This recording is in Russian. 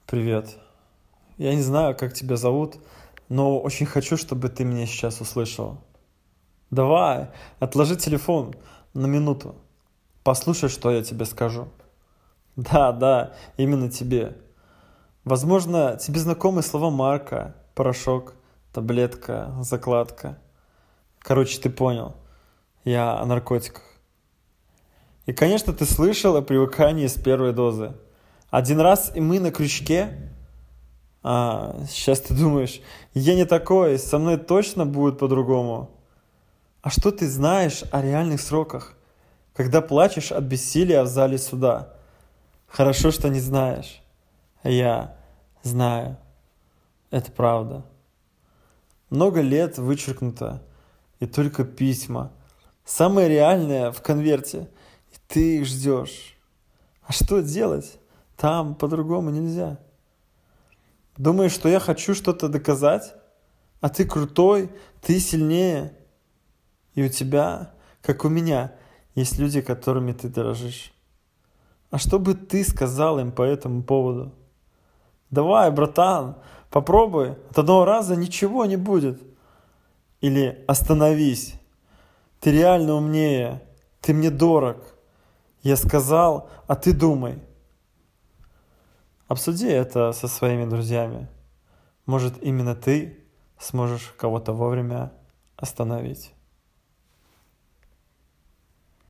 Привет. Я не знаю, как тебя зовут, но очень хочу, чтобы ты меня сейчас услышал. Давай, отложи телефон на минуту. Послушай, что я тебе скажу. Да, именно тебе. Возможно, тебе знакомы слова марка, порошок, таблетка, закладка. Короче, ты понял. Я о наркотиках. И, конечно, ты слышал о привыкании с первой дозы. Один раз и мы на крючке. Сейчас ты думаешь, я не такой, со мной точно будет по-другому. А что ты знаешь о реальных сроках, когда плачешь от бессилия в зале суда? Хорошо, что не знаешь. А я знаю. Это правда. Много лет вычеркнуто, и только письма. Самое реальное в конверте, и ты их ждешь. А что делать? Там по-другому нельзя. Думаешь, что я хочу что-то доказать? А ты крутой, ты сильнее. И у тебя, как у меня, есть люди, которыми ты дорожишь. А что бы ты сказал им по этому поводу? Давай, братан, попробуй. От одного раза ничего не будет. Или остановись. Ты реально умнее. Ты мне дорог. Я сказал, а ты думай. Обсуди это со своими друзьями. Может, именно ты сможешь кого-то вовремя остановить.